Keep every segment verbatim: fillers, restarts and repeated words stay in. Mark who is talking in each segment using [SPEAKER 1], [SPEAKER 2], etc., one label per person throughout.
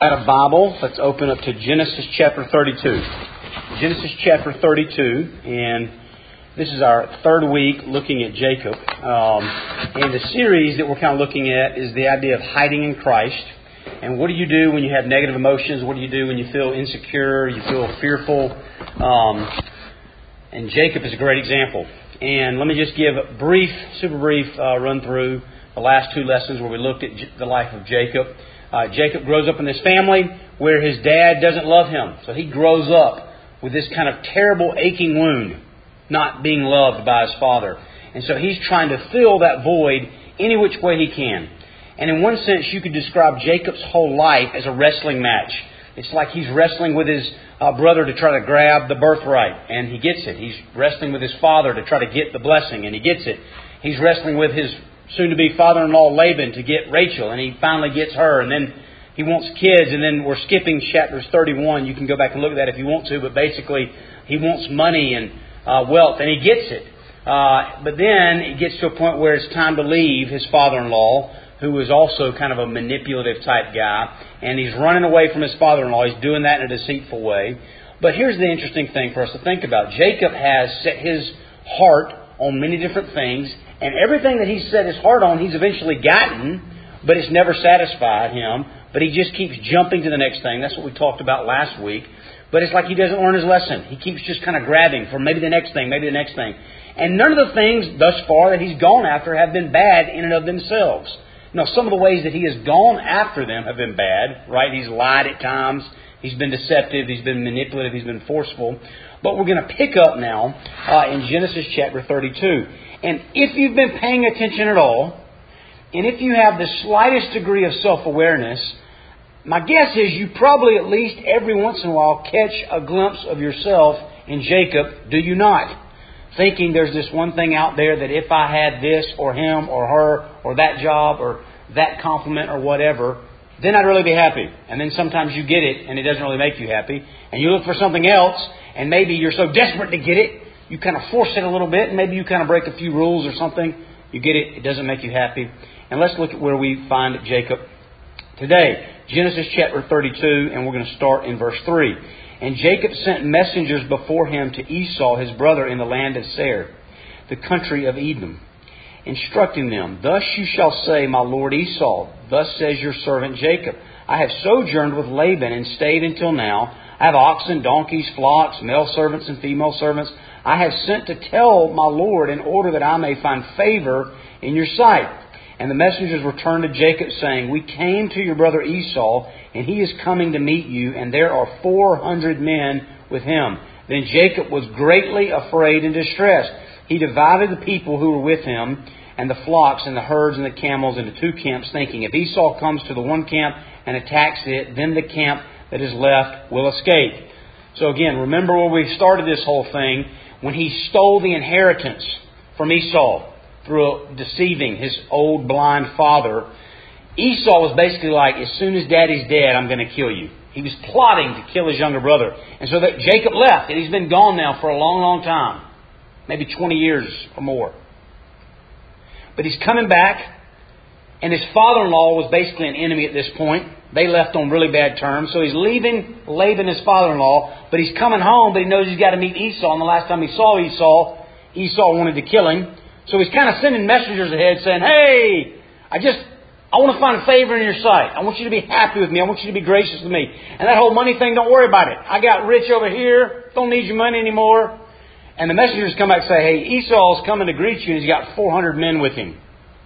[SPEAKER 1] Got a Bible? Let's open up to Genesis chapter thirty-two. Genesis chapter thirty-two, and this is our third week looking at Jacob. Um, and the series that we're kind of looking at is the idea of hiding in Christ. And what do you do when you have negative emotions? What do you do when you feel insecure? You feel fearful? Um, and Jacob is a great example. And let me just give a brief, super brief uh, run through the last two lessons where we looked at J- the life of Jacob. Uh, Jacob grows up in this family where his dad doesn't love him. So he grows up with this kind of terrible aching wound, not being loved by his father. And so he's trying to fill that void any which way he can. And in one sense, you could describe Jacob's whole life as a wrestling match. It's like he's wrestling with his uh, brother to try to grab the birthright, and he gets it. He's wrestling with his father to try to get the blessing, and he gets it. He's wrestling with his soon-to-be father-in-law Laban to get Rachel, and he finally gets her, and then he wants kids, and then we're skipping chapters thirty-one. You can go back and look at that if you want to, but basically he wants money and uh, wealth, and he gets it. Uh, but then it gets to a point where it's time to leave his father-in-law, who was also kind of a manipulative type guy, and he's running away from his father-in-law. He's doing that in a deceitful way. But here's the interesting thing for us to think about. Jacob has set his heart on many different things, and everything that he's set his heart on, he's eventually gotten, but it's never satisfied him. But he just keeps jumping to the next thing. That's what we talked about last week. But it's like he doesn't learn his lesson. He keeps just kind of grabbing for maybe the next thing, maybe the next thing. And none of the things thus far that he's gone after have been bad in and of themselves. Now, some of the ways that he has gone after them have been bad, right? He's lied at times. He's been deceptive. He's been manipulative. He's been forceful. But we're going to pick up now uh, in Genesis chapter thirty-two. And if you've been paying attention at all, and if you have the slightest degree of self-awareness, my guess is you probably at least every once in a while catch a glimpse of yourself in Jacob, do you not? Thinking there's this one thing out there that if I had this or him or her or that job or that compliment or whatever, then I'd really be happy. And then sometimes you get it and it doesn't really make you happy. And you look for something else and maybe you're so desperate to get it, you kind of force it a little bit and maybe you kind of break a few rules or something. You get it, it doesn't make you happy. And let's look at where we find Jacob today. Genesis chapter thirty-two, and we're going to start in verse three. And Jacob sent messengers before him to Esau, his brother, in the land of Seir, the country of Edom, instructing them, Thus you shall say, my lord Esau, thus says your servant Jacob, I have sojourned with Laban and stayed until now. I have oxen, donkeys, flocks, male servants and female servants. I have sent to tell my lord in order that I may find favor in your sight. And the messengers returned to Jacob, saying, We came to your brother Esau, and he is coming to meet you, and there are four hundred men with him. Then Jacob was greatly afraid and distressed. He divided the people who were with him, and the flocks, and the herds, and the camels into two camps, thinking, If Esau comes to the one camp and attacks it, then the camp that is left will escape. So again, remember where we started this whole thing, when he stole the inheritance from Esau through deceiving his old blind father. Esau was basically like, as soon as daddy's dead, I'm going to kill you. He was plotting to kill his younger brother. And so that Jacob left, and he's been gone now for a long, long time. Maybe twenty years or more. But he's coming back, and his father-in-law was basically an enemy at this point. They left on really bad terms. So he's leaving Laban, his father-in-law, but he's coming home, but he knows he's got to meet Esau. And the last time he saw Esau, Esau wanted to kill him. So he's kind of sending messengers ahead saying, Hey, I just, I want to find favor in your sight. I want you to be happy with me. I want you to be gracious with me. And that whole money thing, don't worry about it. I got rich over here. Don't need your money anymore. And the messengers come back and say, Hey, Esau's coming to greet you, and he's got four hundred men with him.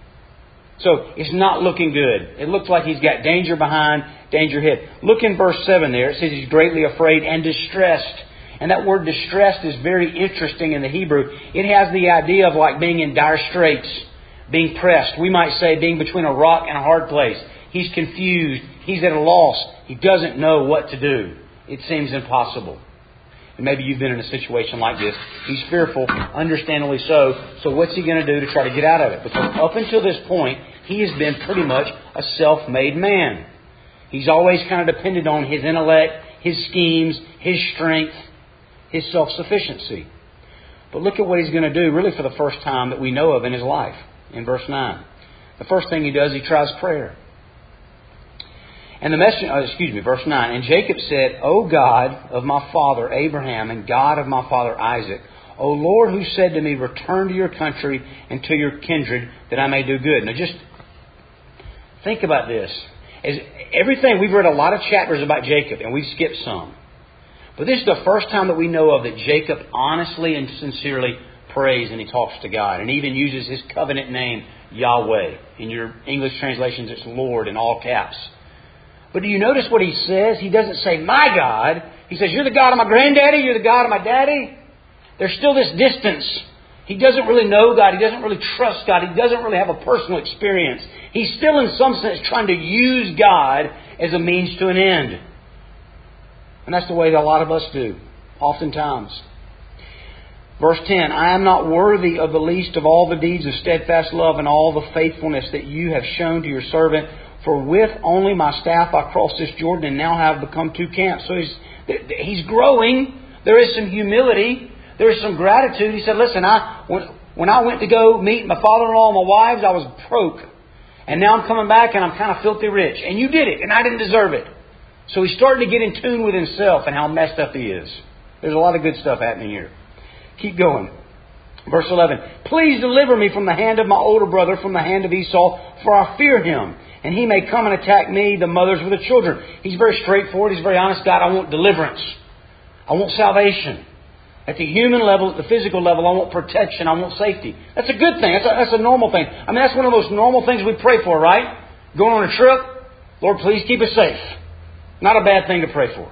[SPEAKER 1] So it's not looking good. It looks like he's got danger behind, danger ahead. Look in verse seven there. It says he's greatly afraid and distressed. And that word distressed is very interesting in the Hebrew. It has the idea of like being in dire straits, being pressed. We might say being between a rock and a hard place. He's confused. He's at a loss. He doesn't know what to do. It seems impossible. And maybe you've been in a situation like this. He's fearful, understandably so. So what's he going to do to try to get out of it? Because up until this point, he has been pretty much a self-made man. He's always kind of depended on his intellect, his schemes, his strength, his self-sufficiency. But look at what he's going to do really for the first time that we know of in his life. In verse nine. The first thing he does, he tries prayer. And the messenger, oh, excuse me, verse nine. And Jacob said, O God of my father Abraham and God of my father Isaac, O Lord, who said to me, return to your country and to your kindred, that I may do good. Now just think about this. As everything, we've read a lot of chapters about Jacob, and we've skipped some. But this is the first time that we know of that Jacob honestly and sincerely prays and he talks to God, and even uses his covenant name, Yahweh. In your English translations, it's Lord in all caps. But do you notice what he says? He doesn't say, my God. He says, you're the God of my granddaddy, you're the God of my daddy. There's still this distance. He doesn't really know God. He doesn't really trust God. He doesn't really have a personal experience. He's still in some sense trying to use God as a means to an end. And that's the way that a lot of us do, oftentimes. Verse ten, I am not worthy of the least of all the deeds of steadfast love and all the faithfulness that you have shown to your servant. For with only my staff I crossed this Jordan and now have become two camps. So he's, he's growing. There is some humility. There is some gratitude. He said, listen, I when, when I went to go meet my father-in-law and my wives, I was broke. And now I'm coming back and I'm kind of filthy rich. And you did it, and I didn't deserve it. So he's starting to get in tune with himself and how messed up he is. There's a lot of good stuff happening here. Keep going. Verse eleven. Please deliver me from the hand of my older brother, from the hand of Esau, for I fear him. And he may come and attack me, the mothers with the children. He's very straightforward. He's very honest. God, I want deliverance. I want salvation. At the human level, at the physical level, I want protection. I want safety. That's a good thing. That's a, that's a normal thing. I mean, that's one of the most normal things we pray for, right? Going on a trip, Lord, please keep us safe. Not a bad thing to pray for.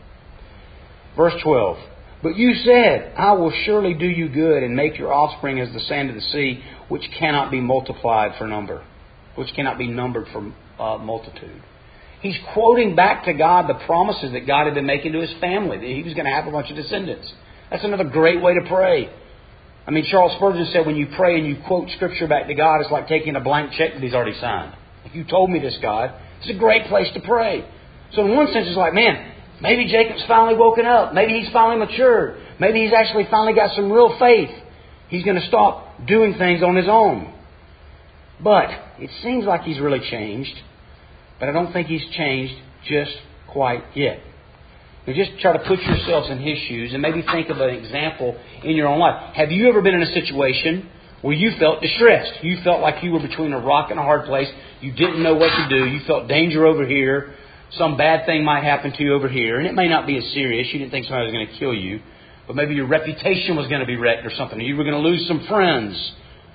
[SPEAKER 1] Verse twelve. But you said, I will surely do you good and make your offspring as the sand of the sea, which cannot be multiplied for number, which cannot be numbered for uh, multitude. He's quoting back to God the promises that God had been making to his family, that he was going to have a bunch of descendants. That's another great way to pray. I mean, Charles Spurgeon said when you pray and you quote Scripture back to God, it's like taking a blank check that he's already signed. If you told me this, God, it's a great place to pray. So in one sense, it's like, man, maybe Jacob's finally woken up. Maybe he's finally matured. Maybe he's actually finally got some real faith. He's going to stop doing things on his own. But it seems like he's really changed. But I don't think he's changed just quite yet. Now just try to put yourselves in his shoes and maybe think of an example in your own life. Have you ever been in a situation where you felt distressed? You felt like you were between a rock and a hard place. You didn't know what to do. You felt danger over here. Some bad thing might happen to you over here. And it may not be as serious. You didn't think somebody was going to kill you. But maybe your reputation was going to be wrecked or something. Or you were going to lose some friends.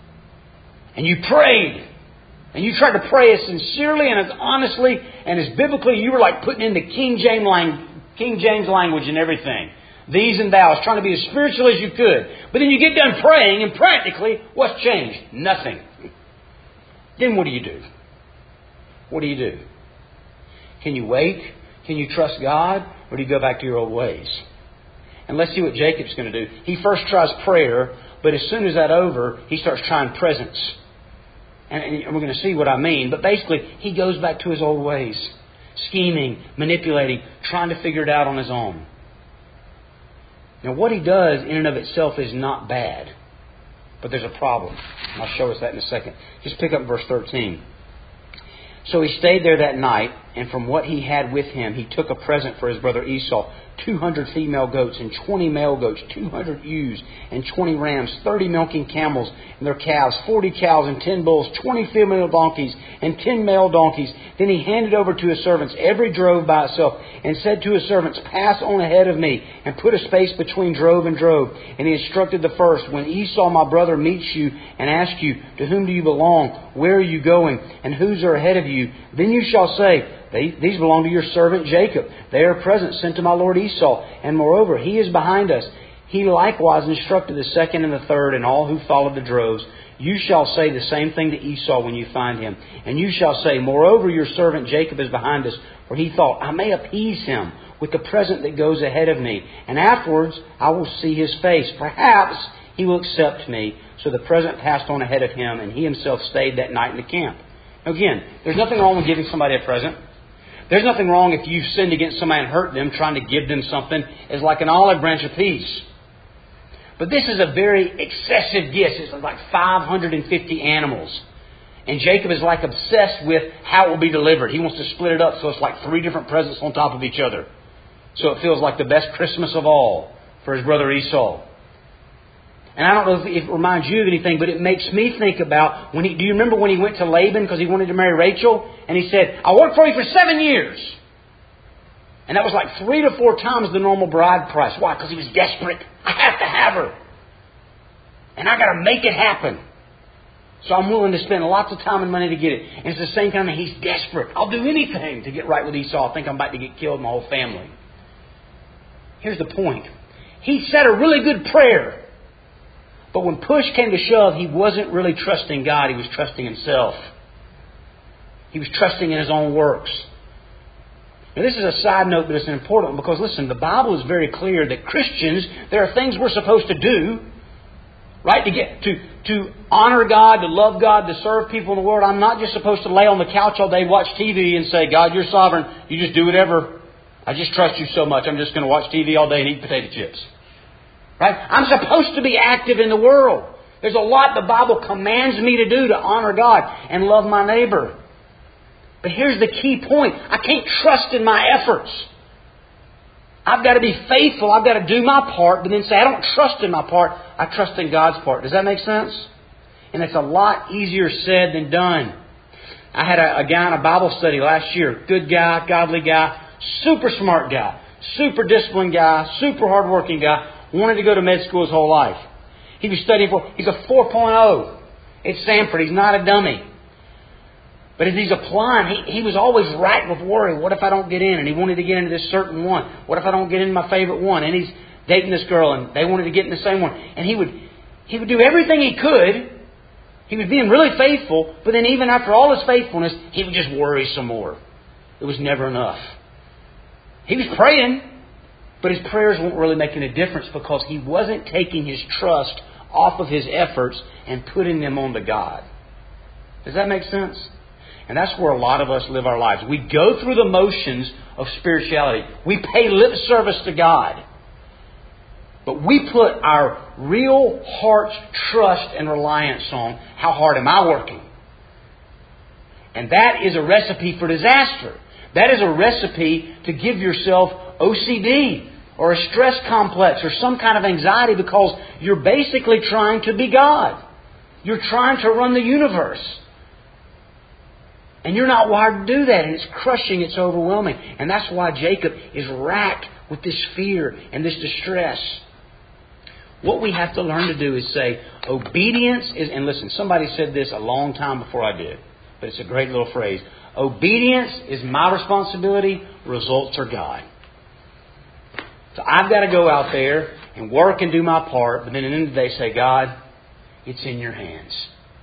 [SPEAKER 1] And you prayed. And you tried to pray as sincerely and as honestly and as biblically. You were like putting in the King James language. King James language and everything. These and thous, trying to be as spiritual as you could. But then you get done praying and practically, what's changed? Nothing. Then what do you do? What do you do? Can you wait? Can you trust God? Or do you go back to your old ways? And let's see what Jacob's going to do. He first tries prayer, but as soon as that's over, he starts trying presence. And we're going to see what I mean. But basically, he goes back to his old ways. Scheming, manipulating, trying to figure it out on his own. Now what he does in and of itself is not bad. But there's a problem. I'll show us that in a second. Just pick up verse thirteen. So he stayed there that night, and from what he had with him, he took a present for his brother Esau, two hundred female goats and twenty male goats, two hundred ewes and twenty rams, thirty milking camels and their calves, forty cows and ten bulls, twenty female donkeys and ten male donkeys. Then he handed over to his servants every drove by itself, and said to his servants, pass on ahead of me, and put a space between drove and drove. And he instructed the first, when Esau my brother meets you and asks you, to whom do you belong? Where are you going? And whose are ahead of you? Then you shall say, these belong to your servant Jacob. They are present sent to my lord Esau. And moreover, he is behind us. He likewise instructed the second and the third and all who followed the droves. You shall say the same thing to Esau when you find him. And you shall say, moreover, your servant Jacob is behind us. For he thought, I may appease him with the present that goes ahead of me. And afterwards I will see his face. Perhaps he will accept me. So the present passed on ahead of him, and he himself stayed that night in the camp. Now again, there's nothing wrong with giving somebody a present. There's nothing wrong if you've sinned against somebody and hurt them, trying to give them something as like an olive branch of peace. But this is a very excessive gift. It's like five hundred fifty animals. And Jacob is like obsessed with how it will be delivered. He wants to split it up so it's like three different presents on top of each other. So it feels like the best Christmas of all for his brother Esau. And I don't know if it reminds you of anything, but it makes me think about when he, do you remember when he went to Laban because he wanted to marry Rachel? And he said, I worked for you for seven years. And that was like three to four times the normal bride price. Why? Because he was desperate. I have to have her. And I got to make it happen. So I'm willing to spend lots of time and money to get it. And it's the same kind of thing. He's desperate. I'll do anything to get right with Esau. I think I'm about to get killed, my whole family. Here's the point. He said a really good prayer. But when push came to shove, he wasn't really trusting God. He was trusting himself. He was trusting in his own works. Now this is a side note, but it's important because, listen, the Bible is very clear that Christians, there are things we're supposed to do, right? To get to to honor God, to love God, to serve people in the world. I'm not just supposed to lay on the couch all day, watch T V and say, God, you're sovereign. You just do whatever. I just trust you so much. I'm just going to watch T V all day and eat potato chips. Right? I'm supposed to be active in the world. There's a lot the Bible commands me to do to honor God and love my neighbor. But here's the key point. I can't trust in my efforts. I've got to be faithful. I've got to do my part, but then say, I don't trust in my part. I trust in God's part. Does that make sense? And it's a lot easier said than done. I had a, a guy in a Bible study last year. Good guy, godly guy, super smart guy, super disciplined guy, super hardworking guy. Wanted to go to med school his whole life. He was studying for, he's a four point oh at Samford. He's not a dummy. But as he's applying, he, he was always racked with worry. What if I don't get in? And he wanted to get into this certain one. What if I don't get into my favorite one? And he's dating this girl and they wanted to get in the same one. And he would, he would do everything he could. He was being really faithful. But then even after all his faithfulness, he would just worry some more. It was never enough. He was praying. But his prayers weren't really making a difference because he wasn't taking his trust off of his efforts and putting them on to God. Does that make sense? And that's where a lot of us live our lives. We go through the motions of spirituality. We pay lip service to God. But we put our real heart's trust and reliance on how hard am I working? And that is a recipe for disaster. That is a recipe to give yourself O C D or a stress complex or some kind of anxiety because you're basically trying to be God. You're trying to run the universe. And you're not wired to do that. And it's crushing. It's overwhelming. And that's why Jacob is racked with this fear and this distress. What we have to learn to do is say, obedience is, and listen, somebody said this a long time before I did, but it's a great little phrase. Obedience is my responsibility. Results are God. So I've got to go out there and work and do my part, but then at the end of the day say, God, it's in your hands.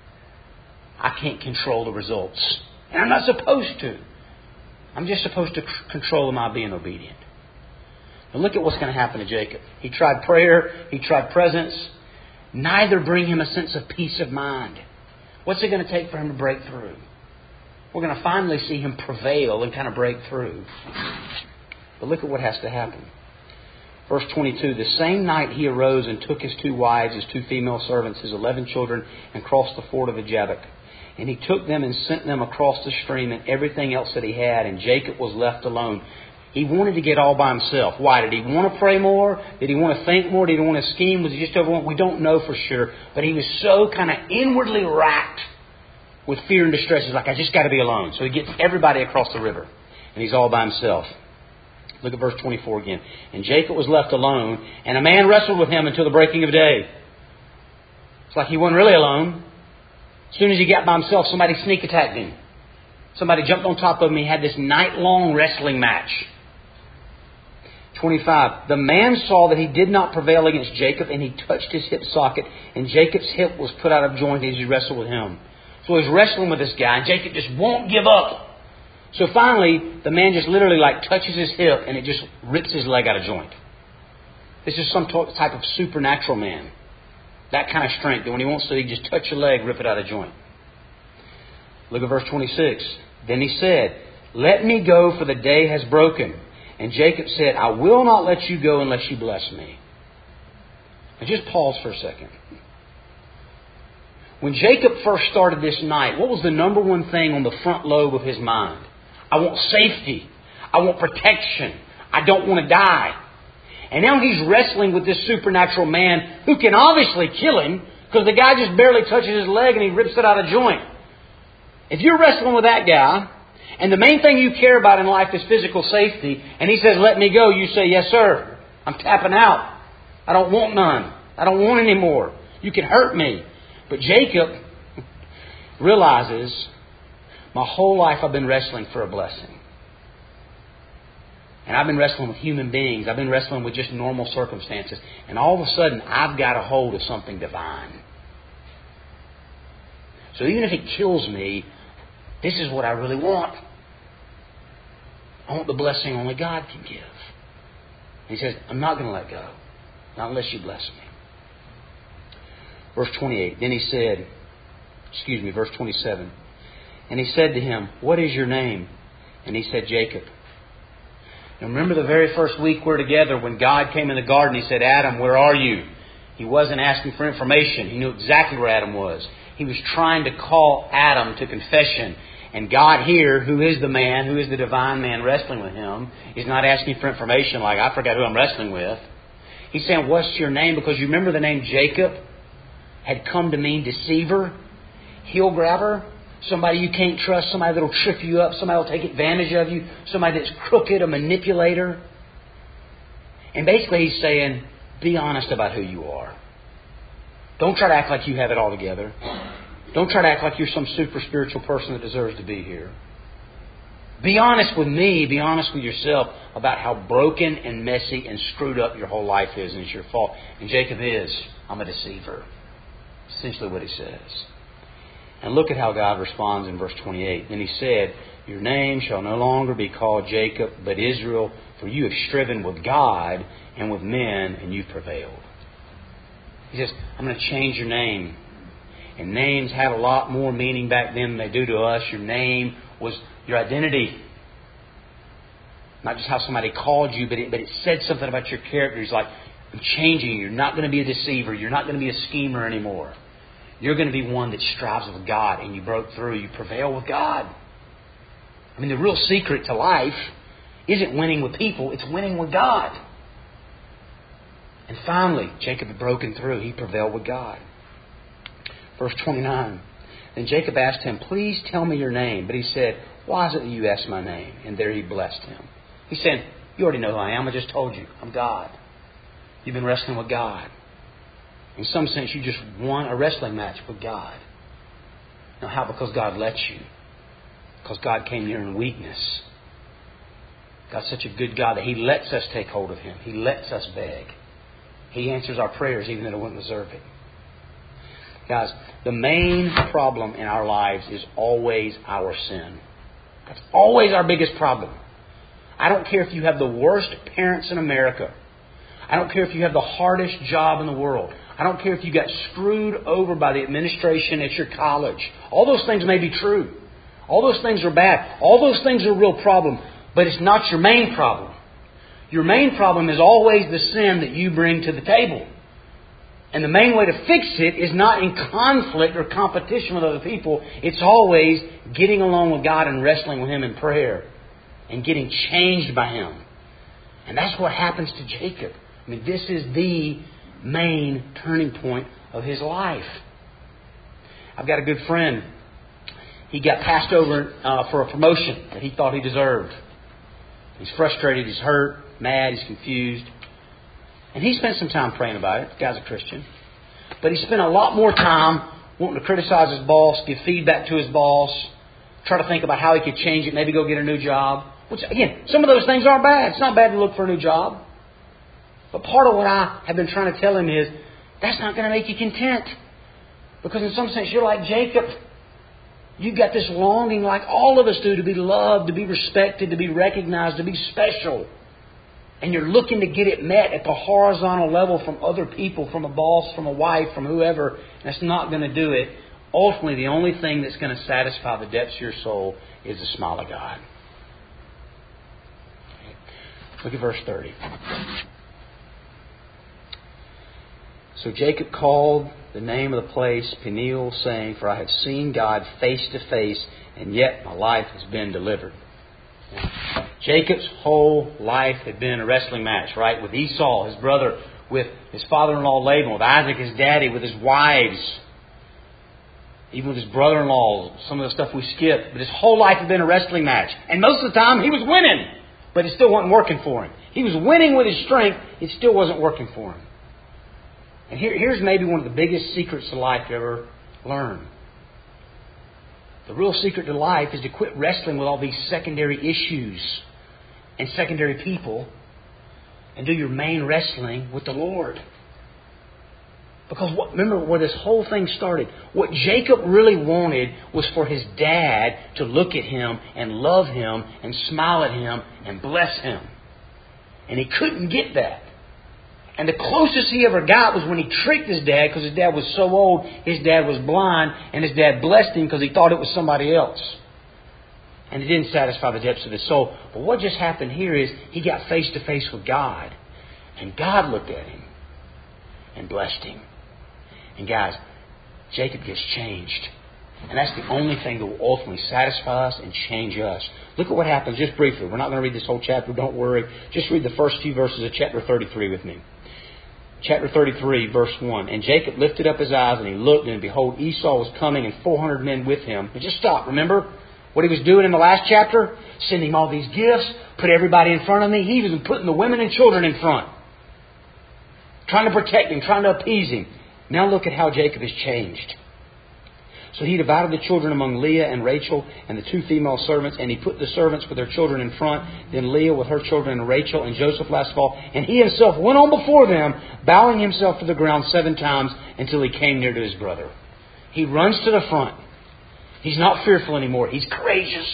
[SPEAKER 1] I can't control the results. And I'm not supposed to. I'm just supposed to control am I being obedient. Now look at what's going to happen to Jacob. He tried prayer. He tried presence. Neither bring him a sense of peace of mind. What's it going to take for him to break through? We're going to finally see him prevail and kind of break through. But look at what has to happen. Verse twenty-two, the same night he arose and took his two wives, his two female servants, his eleven children, and crossed the ford of the Jabbok. And he took them and sent them across the stream and everything else that he had. And Jacob was left alone. He wanted to get all by himself. Why? Did he want to pray more? Did he want to think more? Did he want to scheme? Was he just overwhelmed? We don't know for sure. But he was so kind of inwardly racked with fear and distress. He's like, I just got to be alone. So he gets everybody across the river. And he's all by himself. Look at verse twenty-four again. And Jacob was left alone, and a man wrestled with him until the breaking of day. It's like he wasn't really alone. As soon as he got by himself, somebody sneak attacked him. Somebody jumped on top of him. He had this night-long wrestling match. twenty-five. The man saw that he did not prevail against Jacob, and he touched his hip socket, and Jacob's hip was put out of joint as he wrestled with him. So he's wrestling with this guy, and Jacob just won't give up. So finally, the man just literally like touches his hip and it just rips his leg out of joint. This is some type of supernatural man. That kind of strength that when he wants to, he just touch your leg, rip it out of joint. Look at verse twenty-six. Then he said, let me go, for the day has broken. And Jacob said, I will not let you go unless you bless me. Now just pause for a second. When Jacob first started this night, what was the number one thing on the front lobe of his mind? I want safety. I want protection. I don't want to die. And now he's wrestling with this supernatural man who can obviously kill him because the guy just barely touches his leg and he rips it out of joint. If you're wrestling with that guy, and the main thing you care about in life is physical safety, and he says, let me go, you say, yes, sir. I'm tapping out. I don't want none. I don't want any more. You can hurt me. But Jacob realizes, my whole life I've been wrestling for a blessing. And I've been wrestling with human beings. I've been wrestling with just normal circumstances. And all of a sudden, I've got a hold of something divine. So even if it kills me, this is what I really want. I want the blessing only God can give. He says, I'm not going to let go. Not unless you bless me. Verse twenty-eight. Then he said, excuse me, verse twenty-seven. And he said to him, what is your name? And he said, Jacob. Now remember the very first week we're together when God came in the garden, He said, Adam, where are you? He wasn't asking for information. He knew exactly where Adam was. He was trying to call Adam to confession. And God here, who is the man, who is the divine man wrestling with him, is not asking for information like, I forgot who I'm wrestling with. He's saying, what's your name? Because you remember the name Jacob had come to mean deceiver, heel grabber, somebody you can't trust, somebody that will trip you up, somebody will take advantage of you, somebody that's crooked, a manipulator. And basically he's saying, be honest about who you are. Don't try to act like you have it all together. Don't try to act like you're some super spiritual person that deserves to be here. Be honest with me. Be honest with yourself about how broken and messy and screwed up your whole life is, and it's your fault. And Jacob is, I'm a deceiver. Essentially what he says. And look at how God responds in verse twenty-eight. Then he said, your name shall no longer be called Jacob, but Israel, for you have striven with God and with men, and you've prevailed. He says, I'm going to change your name. And names had a lot more meaning back then than they do to us. Your name was your identity. Not just how somebody called you, but it, but it said something about your character. He's like, I'm changing you. You're not going to be a deceiver. You're not going to be a schemer anymore. You're going to be one that strives with God, and you broke through. You prevail with God. I mean, the real secret to life isn't winning with people. It's winning with God. And finally, Jacob had broken through. He prevailed with God. Verse twenty-nine. Then Jacob asked him, please tell me your name. But he said, why is it that you asked my name? And there he blessed him. He said, you already know who I am. I just told you. I'm God. You've been wrestling with God. In some sense, you just won a wrestling match with God. Now how? Because God lets you. Because God came here in weakness. God's such a good God that He lets us take hold of Him. He lets us beg. He answers our prayers even though we wouldn't deserve it. Guys, the main problem in our lives is always our sin. That's always our biggest problem. I don't care if you have the worst parents in America. I don't care if you have the hardest job in the world. I don't care if you got screwed over by the administration at your college. All those things may be true. All those things are bad. All those things are a real problem. But it's not your main problem. Your main problem is always the sin that you bring to the table. And the main way to fix it is not in conflict or competition with other people. It's always getting along with God and wrestling with Him in prayer. And getting changed by Him. And that's what happens to Jacob. I mean, this is the main turning point of his life. I've got a good friend. He got passed over uh, for a promotion that he thought he deserved. He's frustrated, he's hurt, mad, he's confused. And he spent some time praying about it. The guy's a Christian. But he spent a lot more time wanting to criticize his boss, give feedback to his boss, try to think about how he could change it, maybe go get a new job. Which, again, some of those things aren't bad. It's not bad to look for a new job. But part of what I have been trying to tell him is, that's not going to make you content. Because in some sense, you're like Jacob. You've got this longing, like all of us do, to be loved, to be respected, to be recognized, to be special. And you're looking to get it met at the horizontal level from other people, from a boss, from a wife, from whoever. And that's not going to do it. Ultimately, the only thing that's going to satisfy the depths of your soul is the smile of God. Look at verse thirty. So Jacob called the name of the place Peniel, saying, For I have seen God face to face, and yet my life has been delivered. Now, Jacob's whole life had been a wrestling match, right? With Esau, his brother, with his father-in-law Laban, with Isaac, his daddy, with his wives, even with his brother-in-law, some of the stuff we skipped. But his whole life had been a wrestling match. And most of the time, he was winning, but it still wasn't working for him. He was winning with his strength, it still wasn't working for him. And here, here's maybe one of the biggest secrets to life you ever learn. The real secret to life is to quit wrestling with all these secondary issues and secondary people and do your main wrestling with the Lord. Because what, remember where this whole thing started. What Jacob really wanted was for his dad to look at him and love him and smile at him and bless him. And he couldn't get that. And the closest he ever got was when he tricked his dad, because his dad was so old, his dad was blind, and his dad blessed him because he thought it was somebody else. And it didn't satisfy the depths of his soul. But what just happened here is he got face to face with God. And God looked at him and blessed him. And guys, Jacob gets changed. And that's the only thing that will ultimately satisfy us and change us. Look at what happens just briefly. We're not going to read this whole chapter, don't worry. Just read the first few verses of chapter thirty-three with me. Chapter thirty-three, verse one. And Jacob lifted up his eyes, and he looked, and behold, Esau was coming, and four hundred men with him. And just stop. Remember what he was doing in the last chapter? Sending all these gifts, put everybody in front of me. He was putting the women and children in front. Trying to protect him, trying to appease him. Now look at how Jacob has changed. So he divided the children among Leah and Rachel and the two female servants, and he put the servants with their children in front, then Leah with her children and Rachel and Joseph last of all. And he himself went on before them, bowing himself to the ground seven times until he came near to his brother. He runs to the front. He's not fearful anymore. He's courageous.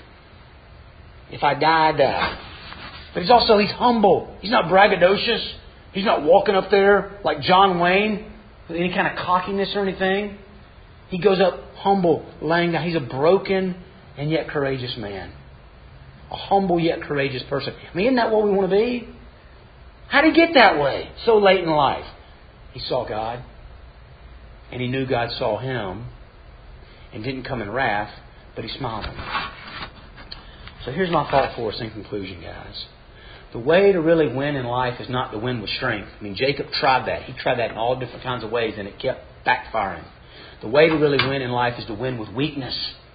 [SPEAKER 1] If I die, I die. But he's also, he's humble. He's not braggadocious. He's not walking up there like John Wayne with any kind of cockiness or anything. He goes up humble, laying down. He's a broken and yet courageous man. A humble yet courageous person. I mean, isn't that what we want to be? How did he get that way so late in life? He saw God. And he knew God saw him. And didn't come in wrath, but he smiled on him. So here's my thought for us in conclusion, guys. The way to really win in life is not to win with strength. I mean, Jacob tried that. He tried that in all different kinds of ways, and it kept backfiring. The way to really win in life is to win with weakness.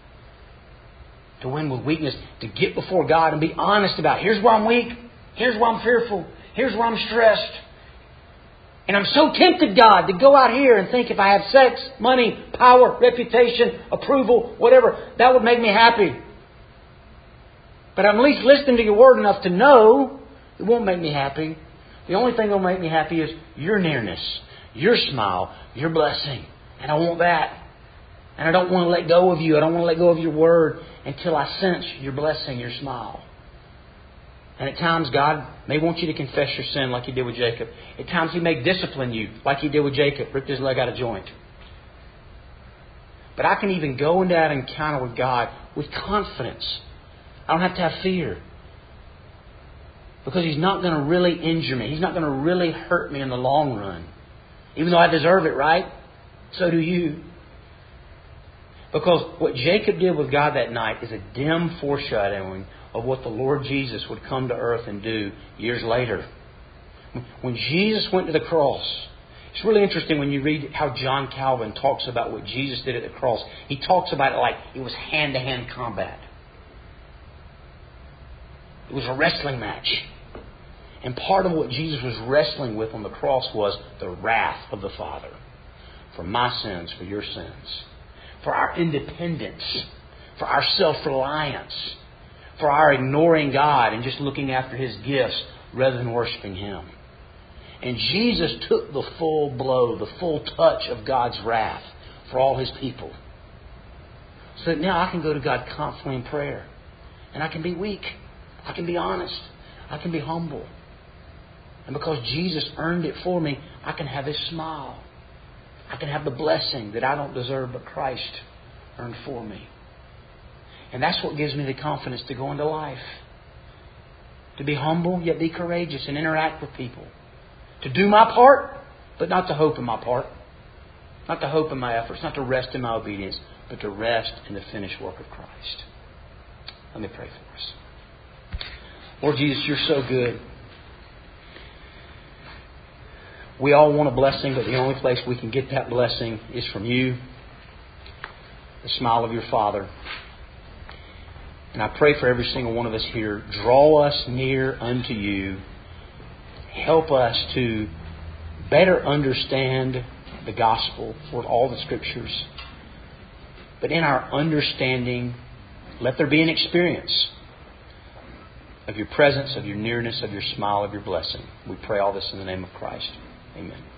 [SPEAKER 1] To win with weakness. To get before God and be honest about, here's where I'm weak. Here's where I'm fearful. Here's where I'm stressed. And I'm so tempted, God, to go out here and think if I have sex, money, power, reputation, approval, whatever, that would make me happy. But I'm at least listening to your word enough to know it won't make me happy. The only thing that will make me happy is your nearness, your smile, your blessing. And I want that. And I don't want to let go of you. I don't want to let go of your word until I sense your blessing, your smile. And at times God may want you to confess your sin like He did with Jacob. At times He may discipline you like He did with Jacob. Ripped his leg out of joint. But I can even go into that encounter with God with confidence. I don't have to have fear. Because He's not going to really injure me. He's not going to really hurt me in the long run. Even though I deserve it, right? So do you. Because what Jacob did with God that night is a dim foreshadowing of what the Lord Jesus would come to earth and do years later. When Jesus went to the cross, it's really interesting when you read how John Calvin talks about what Jesus did at the cross. He talks about it like it was hand-to-hand combat. It was a wrestling match. And part of what Jesus was wrestling with on the cross was the wrath of the Father. For my sins, for your sins. For our independence. For our self-reliance. For our ignoring God and just looking after His gifts rather than worshiping Him. And Jesus took the full blow, the full touch of God's wrath for all His people. So that now I can go to God constantly in prayer. And I can be weak. I can be honest. I can be humble. And because Jesus earned it for me, I can have His smile. I can have the blessing that I don't deserve, but Christ earned for me. And that's what gives me the confidence to go into life. To be humble, yet be courageous and interact with people. To do my part, But not to hope in my part, not to hope in my efforts, not to rest in my obedience, but to rest in the finished work of Christ. Let me pray for us. Lord Jesus, You're so good. We all want a blessing, but the only place we can get that blessing is from You, the smile of Your Father. And I pray for every single one of us here. Draw us near unto You. Help us to better understand the gospel, Lord, all the Scriptures. But in our understanding, let there be an experience of Your presence, of Your nearness, of Your smile, of Your blessing. We pray all this in the name of Christ. Amen.